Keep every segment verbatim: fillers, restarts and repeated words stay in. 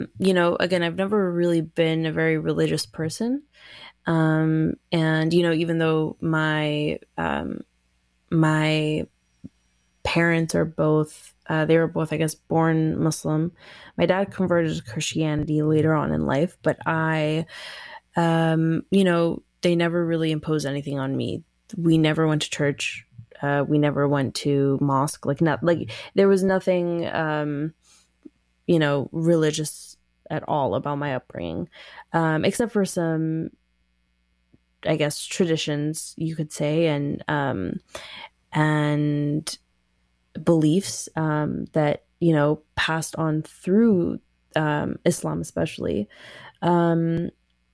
you know, again, I've never really been a very religious person. Um, and, you know, even though my, um, my parents are both, uh, they were both, I guess, born Muslim. My dad converted to Christianity later on in life, but I, um, you know, they never really imposed anything on me. We never went to church. Uh, we never went to mosque. Like, not like there was nothing, um, you know, religious at all about my upbringing, um, except for some, I guess, traditions you could say, and um, and beliefs um, that you know passed on through um, Islam, especially. Um,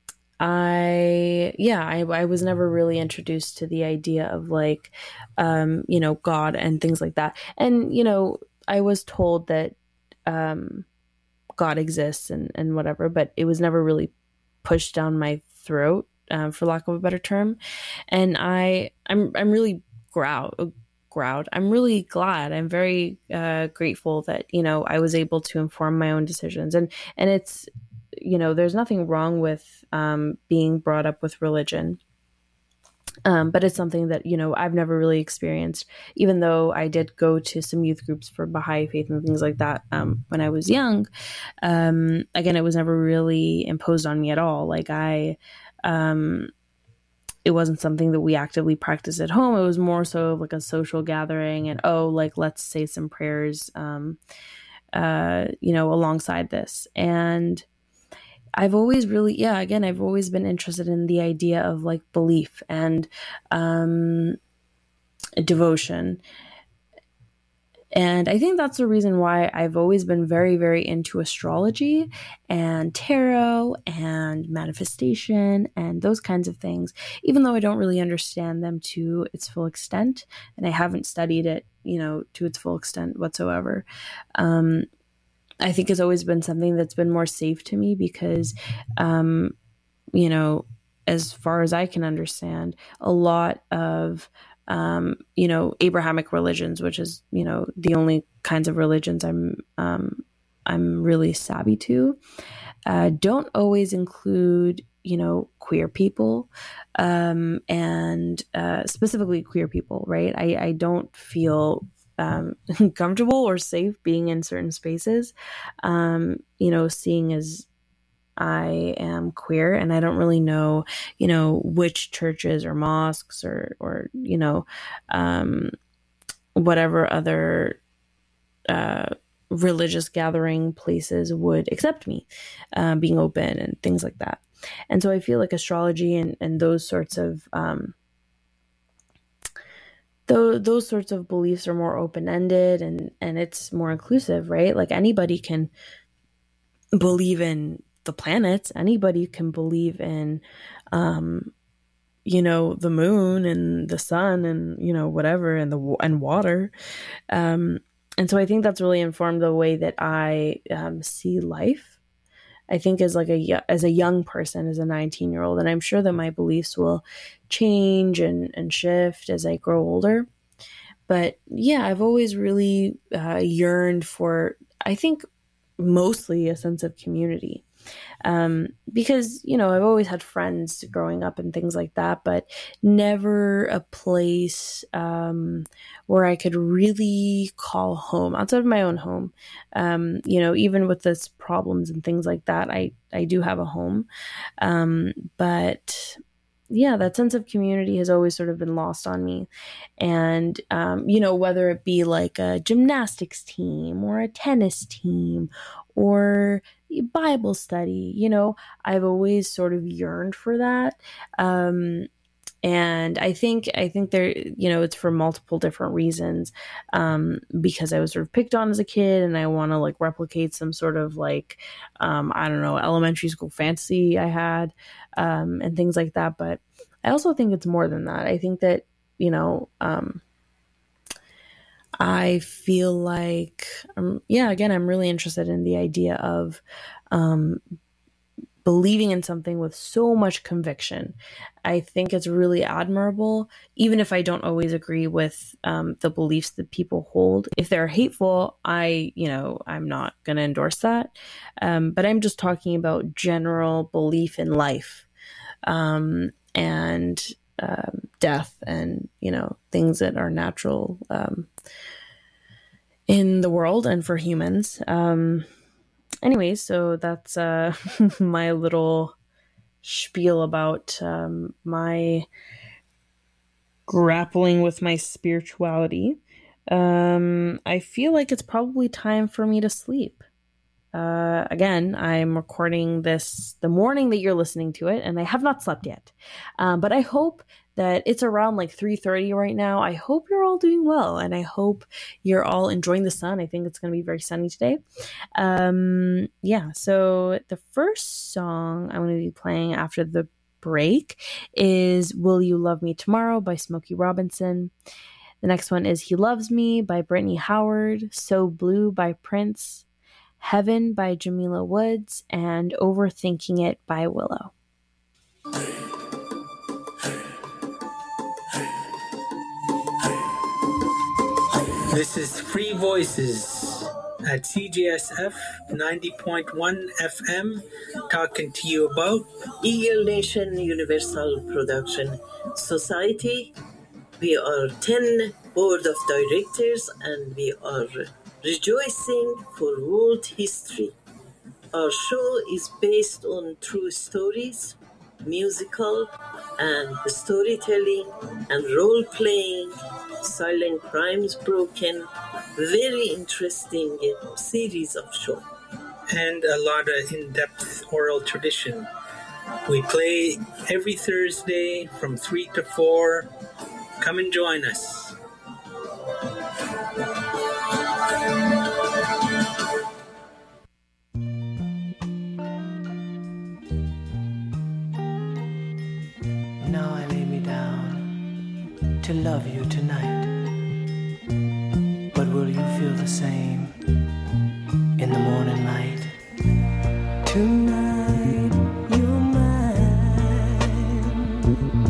I yeah, I, I was never really introduced to the idea of like, um, you know, God and things like that. And you know, I was told that um, God exists and and whatever, but it was never really pushed down my throat, um, for lack of a better term. And I I'm I'm really growled growled. I'm really glad. I'm very uh, grateful that you know I was able to inform my own decisions. And and it's you know there's nothing wrong with um, being brought up with religion. Um, but it's something that, you know, I've never really experienced, even though I did go to some youth groups for Baha'i faith and things like that um, when I was young. Um, again, it was never really imposed on me at all. Like I, um, it wasn't something that we actively practiced at home. It was more so like a social gathering and, oh, like, let's say some prayers, um, uh, you know, alongside this. And I've always really, yeah, again, I've always been interested in the idea of like belief and um, devotion. And I think that's the reason why I've always been very, very into astrology and tarot and manifestation and those kinds of things, even though I don't really understand them to its full extent. And I haven't studied it, you know, to its full extent whatsoever. Um, I think has always been something that's been more safe to me because, um, you know, as far as I can understand, a lot of, um, you know, Abrahamic religions, which is, you know, the only kinds of religions I'm, um, I'm really savvy to, uh, don't always include, you know, queer people, um, and uh, specifically queer people, right? I, I don't feel um, comfortable or safe being in certain spaces, um, you know, seeing as I am queer and I don't really know, you know, which churches or mosques or, or, you know, um, whatever other, uh, religious gathering places would accept me, uh, being open and things like that. And so I feel like astrology and, and those sorts of, um, those, those sorts of beliefs are more open-ended and, and it's more inclusive, right? Like anybody can believe in the planets. Anybody can believe in, um, you know, the moon and the sun and, you know, whatever, and the, and water. Um, and so I think that's really informed the way that I, um, see life. I think as like a, as a young person, as a nineteen year old, and I'm sure that my beliefs will change and, and shift as I grow older. But yeah, I've always really, uh, yearned for, I think, mostly a sense of community. Um, because, you know, I've always had friends growing up and things like that, but never a place, um, where I could really call home outside of my own home. Um, you know, even with this problems and things like that, I, I do have a home. Um, but yeah, that sense of community has always sort of been lost on me. And, um, you know, whether it be like a gymnastics team or a tennis team or Bible study, you know, I've always sort of yearned for that. Um, and I think, I think there, you know, it's for multiple different reasons. Um, because I was sort of picked on as a kid and I want to like replicate some sort of like, um, I don't know, elementary school fantasy I had, um, and things like that. But I also think it's more than that. I think that, you know, um, I feel like, um, yeah, again, I'm really interested in the idea of, um, believing in something with so much conviction. I think it's really admirable, even if I don't always agree with um, the beliefs that people hold. If they're hateful, I, you know, I'm not going to endorse that. Um, but I'm just talking about general belief in life um, and um, death and, you know, things that are natural um, in the world and for humans. Um, Anyway, so that's uh, my little spiel about um, my grappling with my spirituality. Um, I feel like it's probably time for me to sleep. Uh, again, I'm recording this the morning that you're listening to it, and I have not slept yet. Um, but I hope that it's around like three thirty right now. I hope you're all doing well, and I hope you're all enjoying the sun. I think it's going to be very sunny today. Um, yeah, so the first song I'm going to be playing after the break is Will You Love Me Tomorrow by Smokey Robinson. The next one is He Loves Me by Brittany Howard, So Blue by Prince, Heaven by Jamila Woods, and Overthinking It by Willow. This is Free Voices at C J S F ninety point one F M, talking to you about Eagle Nation Universal Production Society. We are ten board of directors and we are rejoicing for world history. Our show is based on true stories, musical and storytelling and role-playing, silent crimes broken, very interesting series of show. And a lot of in-depth oral tradition. We play every Thursday from three to four. Come and join us. Now I lay me down to love you tonight. But will you feel the same in the morning light? Tonight you're mine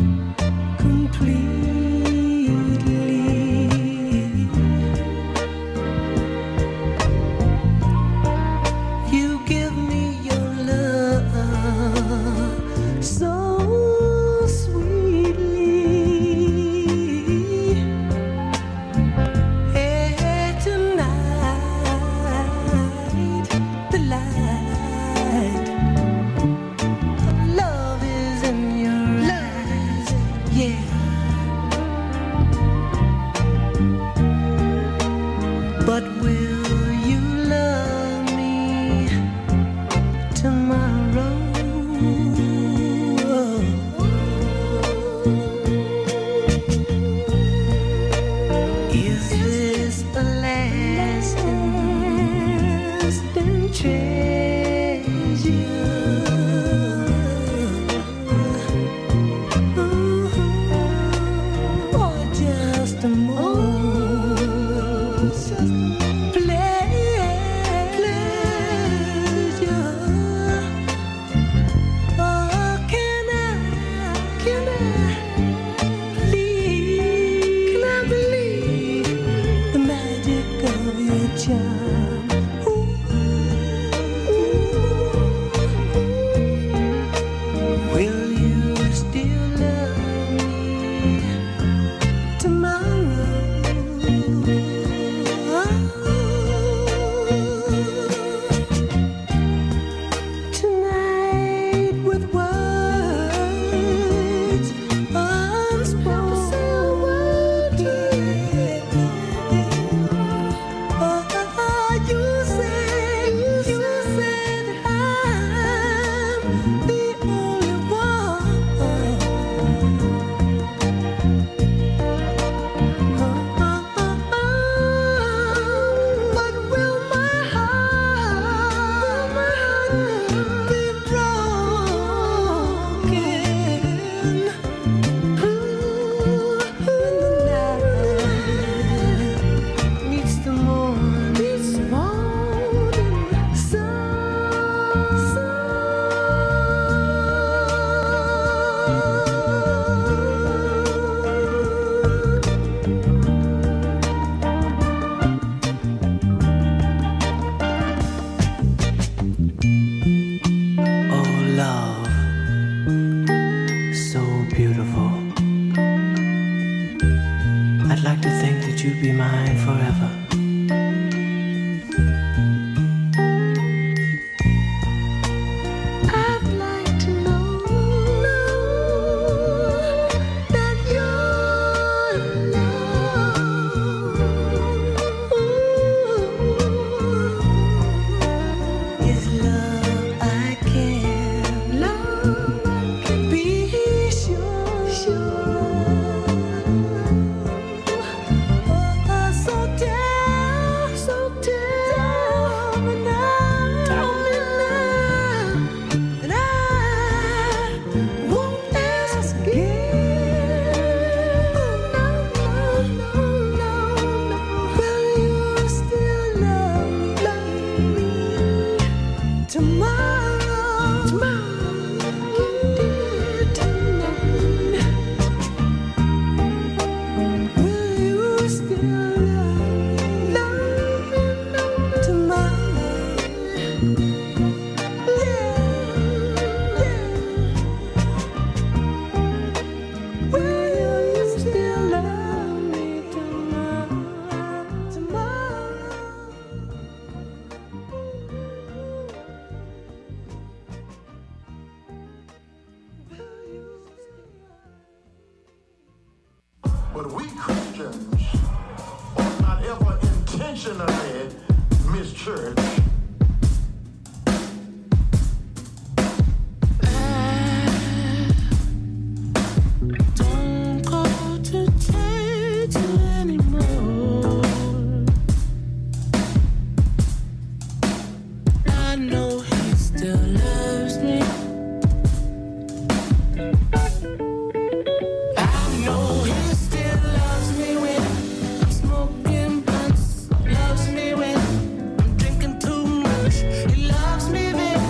completely. You give me your love so you'd be mine forever. But we Christians ought not ever intentionally miss church. Don't go to church anymore. I know he still loves me. I know he still loves me when I'm smoking blunts. Loves me when I'm drinking too much. He loves me then.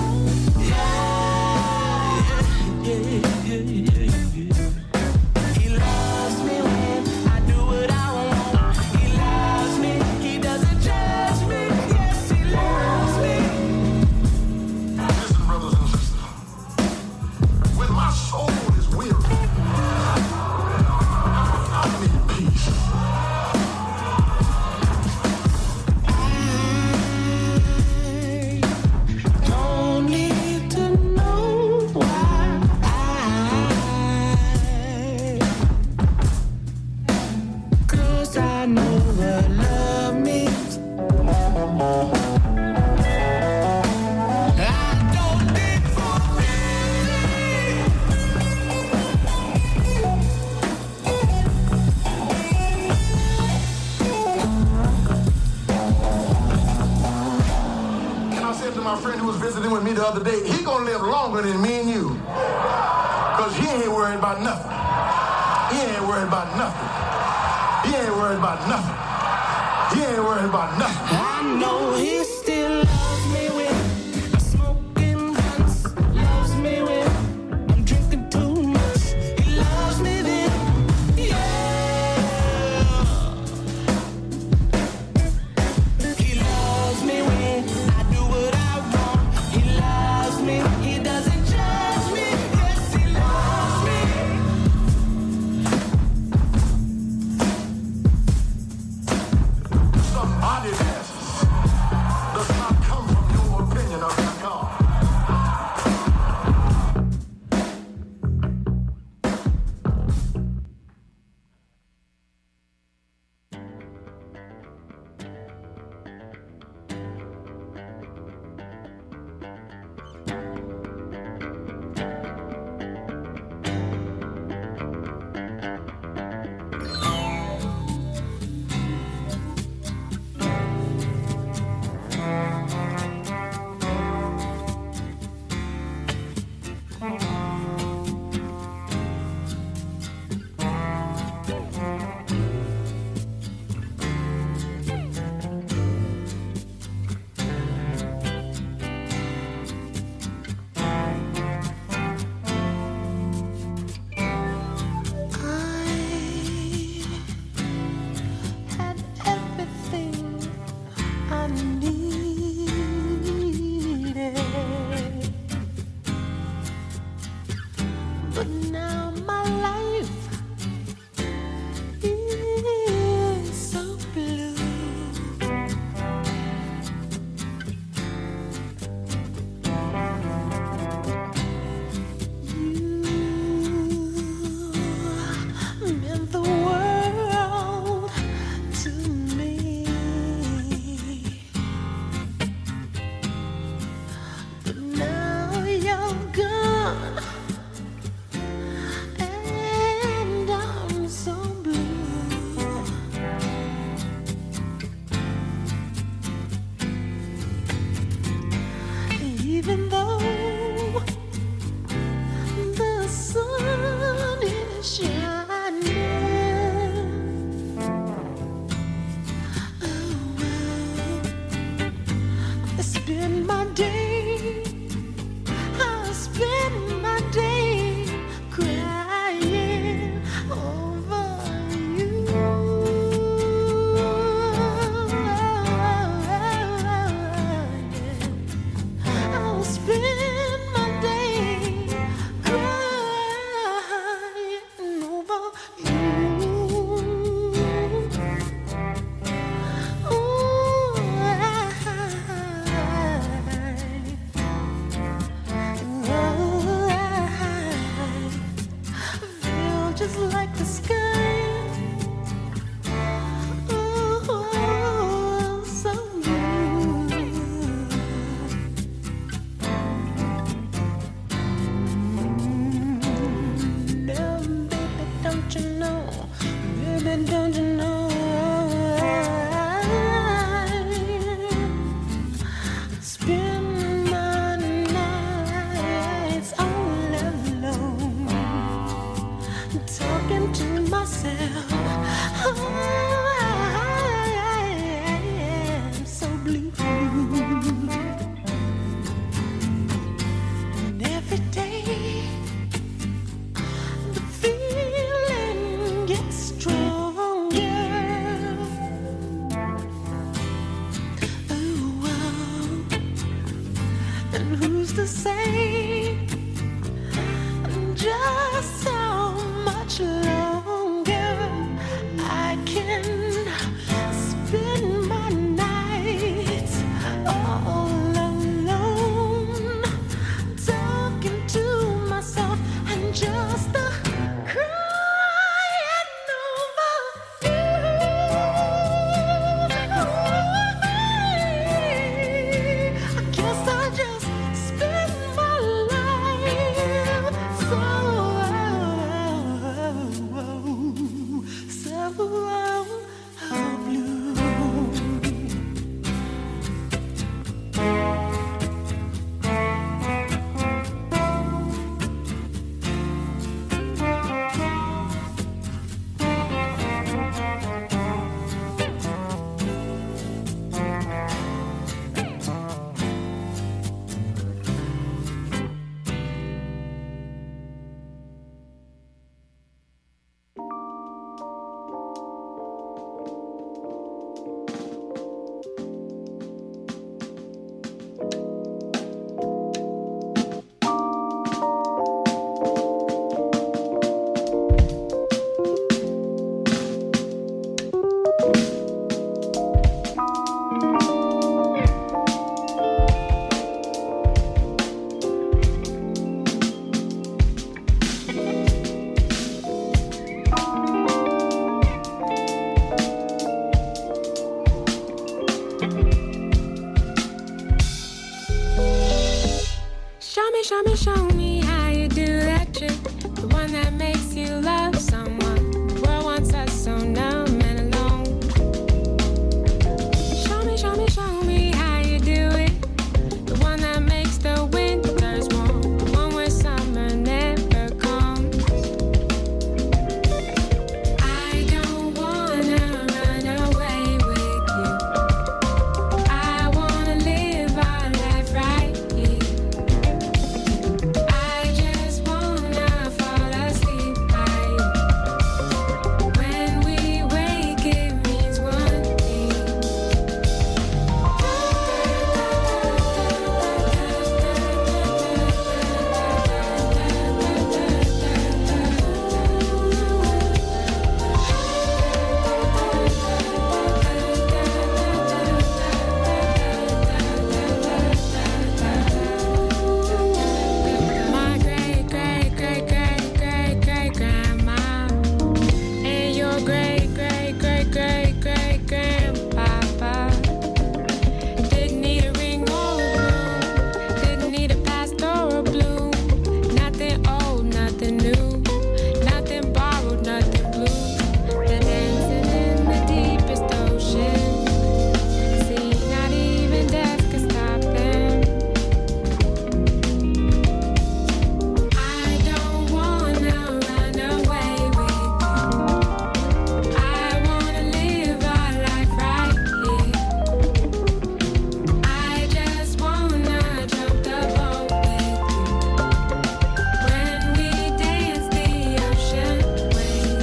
Yeah, yeah, yeah, yeah, yeah. He loves me when I do what I want. He loves me. He doesn't judge me. Yes, he loves me. Listen, brothers and sisters, when my soul is weary, I need peace. I don't need to know why. Cause I know what love means. I don't need for And I said to my friend who was visiting with me the other day, he gonna live longer than me and you. Cause he ain't worried about nothing. He ain't worried about nothing. He ain't worried about nothing. He ain't worried about nothing. I know he still loves me when I'm smoking blunts. Loves me when I'm drinking too much. He loves me then. Yeah. He loves me when I do what I want. He loves me. He doesn't judge me. Yes, he loves me. Some oddities does not come from your to say just how much longer I can spend my nights all alone, talking to myself and just uh, crying over you. I guess I just spend my life so, so blue. Show me, show me, show me how you do that trick. The one that makes you love someone. The world wants us so numb and alone. Show me, show me, show me how you do it. The one that makes the winters warm. The one where summer never comes. I don't wanna run away with you. I wanna live our life right here. I just wanna fall asleep by you. When we wake, it means one thing. My great, great, great, great, great, great grandma and your great, great, great, great, great grandpapa didn't need a ring or a bloom, didn't need a pastoral bloom. Nothing old, nothing new, nothing borrowed, nothing blue. They're dancing in the deepest ocean. See, not even death can stop them. I don't wanna run away with you. I wanna live our life right here. I just wanna jump the boat with you. When we dance the ocean wave.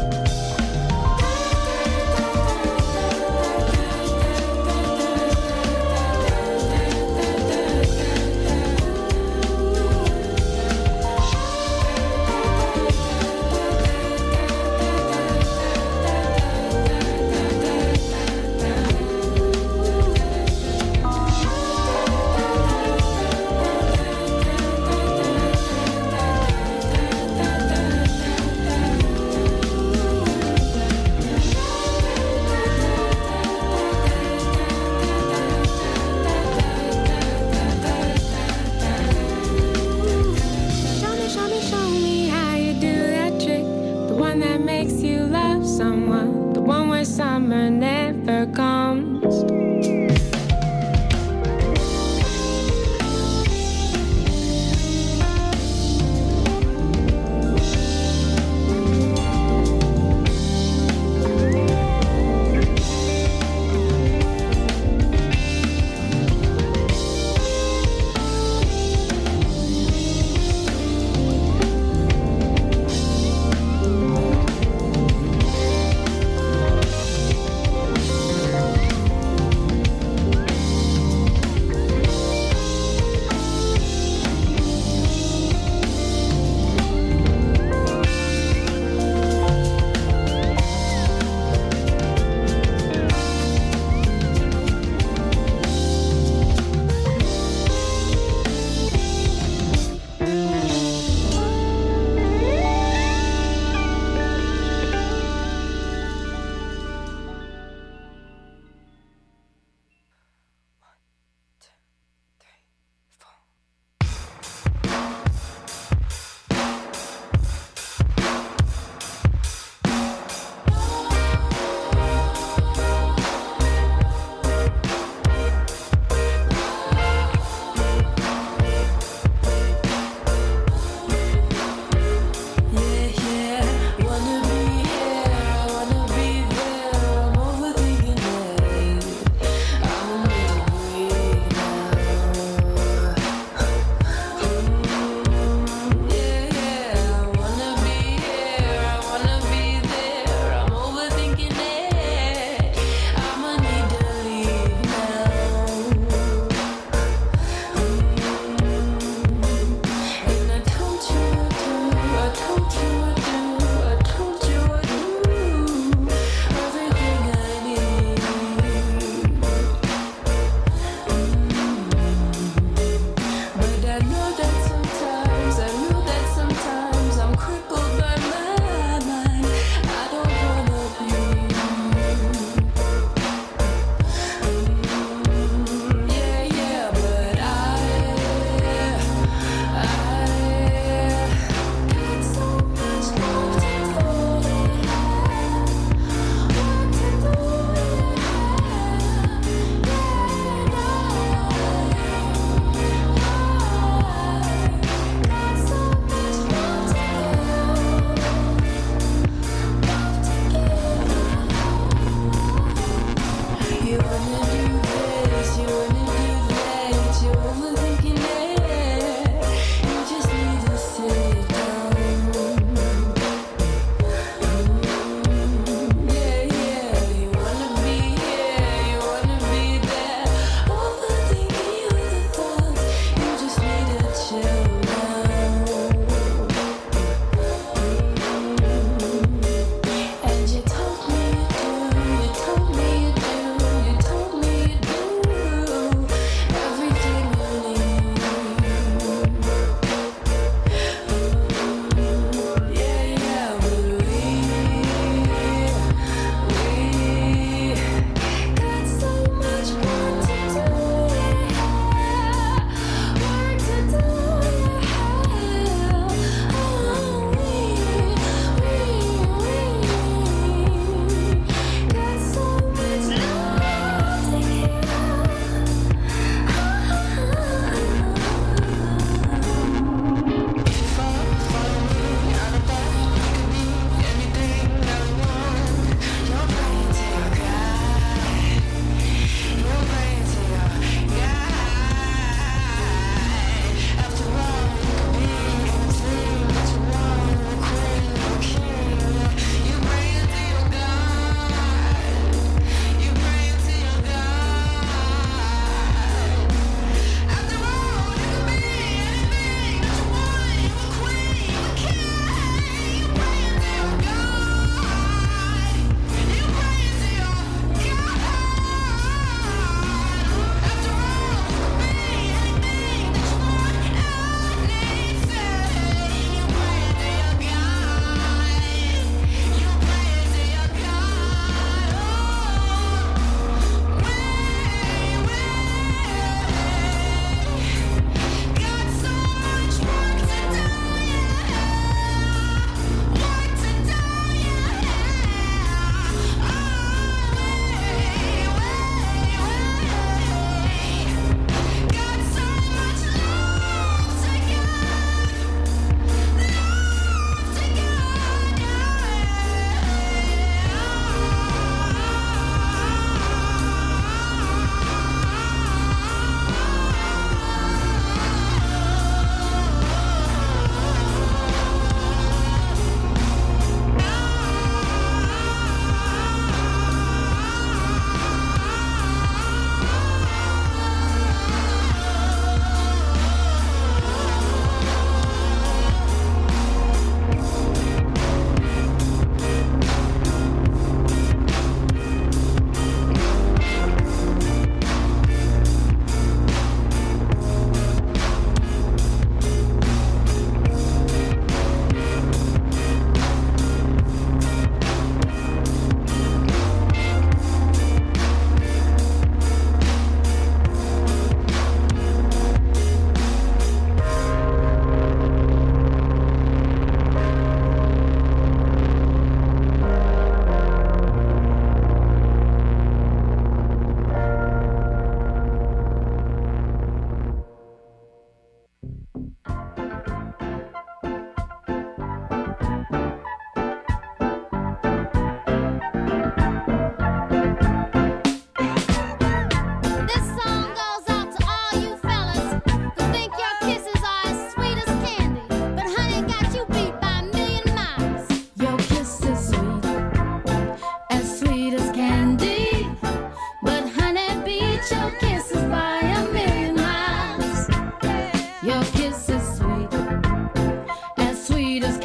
Show me, show me, show me how you do that trick. The one that makes you love someone. The one where summer never comes.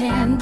can